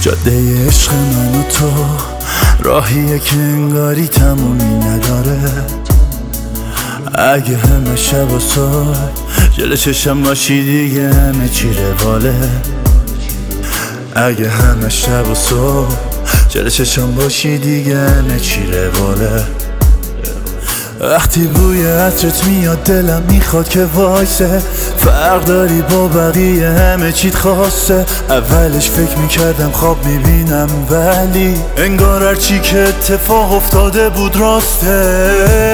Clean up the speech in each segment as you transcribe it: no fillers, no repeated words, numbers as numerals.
جاده عشق من و تو راهیه که انگاری تمومی نداره. اگه همه شب و صبح جلو چشم باشی دیگه همه چی رواله. اگه همه شب و صبح جلو چشم باشی دیگه همه چی رواله. وقتی بوی عطرت میاد دلم میخواد که وایسه. فرق داری با بقیه همه چیت خاصه. اولش فکر میکردم خواب میبینم ولی انگار هرچی که اتفاق افتاده بود راسته.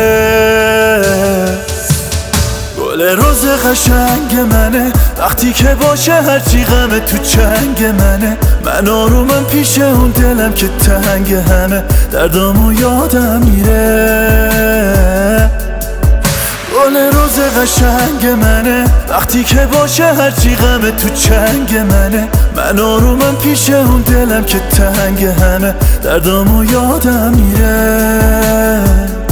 گل روز قشنگ منه وقتی که باشه هرچی غمه تو چنگ منه. من آرومم پیش اون دلم که تنگ همه دردامو یادم میره. گل روز قشنگ منه وقتی که باشه هرچی غمه تو چنگ منه. من آرومم پیش اون دلم که تنگ همه دردامو یادم میره.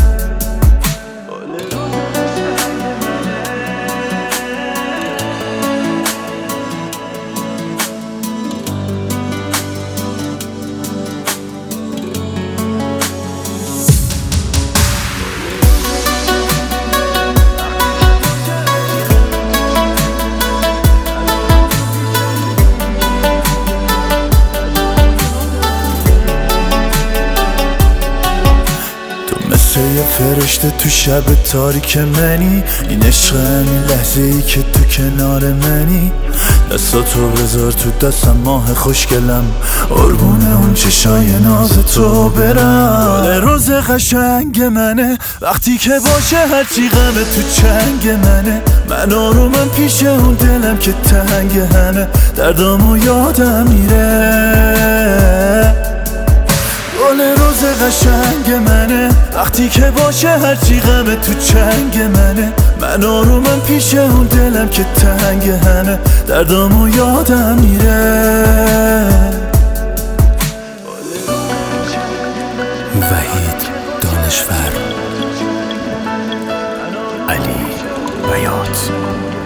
یه فرشته تو شب تاریک منی. این عشق همین لحظه ای که تو کنار منی. دستاتو بذار تو دستم ماه خوشگلم قربون اون چشای ناز تو برم. گل روز قشنگ منه وقتی که باشه هرچی غمه تو چنگ منه. من آرومم پیش اون دلم که تنگ همه دردامو یادم میره. گل روز قشنگ منه وقتی که باشه هرچی غمه تو چنگ منه. من آرومم پیش اون دلم که تنگ همه دردامو یادم میره. وحید دانشور، علی بیات.